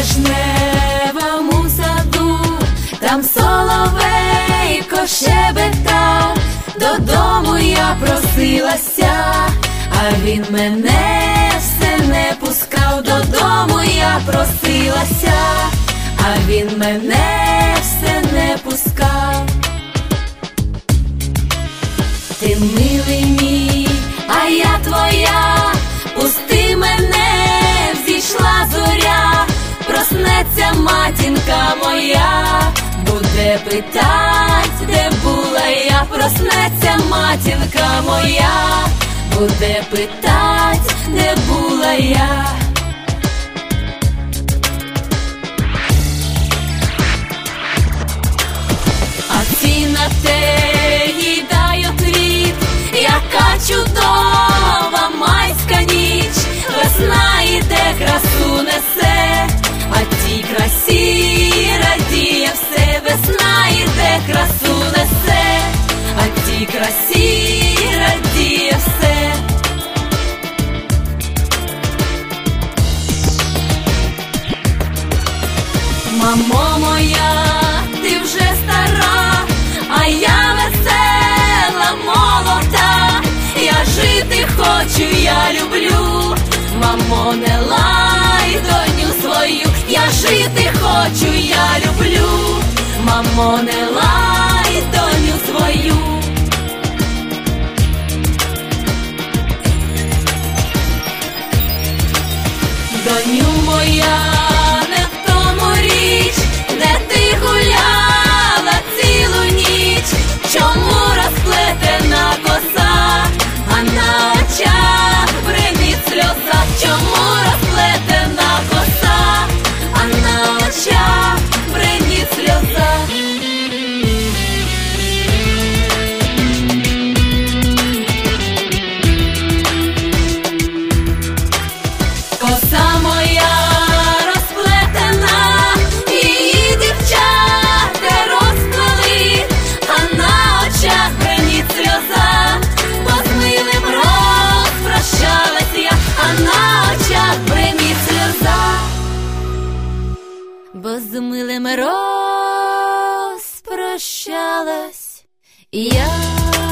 вишневому саду, там соловейко щебетав, додому я просилася, а він мене все не пускав. Додому я просилася, а він мене все не пускав. Ти милий мій, а я твоя, пусти мене, взійшла зоря, проснеться матінка моя, буде питать, де була я. Проснеться матінка моя, буде питать, де була я. А ці на те їй дай отвіт, яка чудова майська ніч, весна іде, красу несе, а тій красі радіє все. Весна іде, красу несе, а тій красі радіє все. Мамо моя, ти вже стара, а я весела, молода, я жити хочу, я люблю. Мамо, не лай доню свою, я жити хочу, я люблю. Мамо, не лай доню свою. Доню моя, не в тому річ, де ти гуляла цілу ніч. Чому розплетена коса, а на очах бринить сльоза? Чому розплетена коса, а на очах бринить сльоза? Коса моя розплетена, її дівчата розплели, а на очах бринить сльоза. Бо з милим розпрощалась я, а на очах бринить сльоза. Бо з милим розпрощалась я.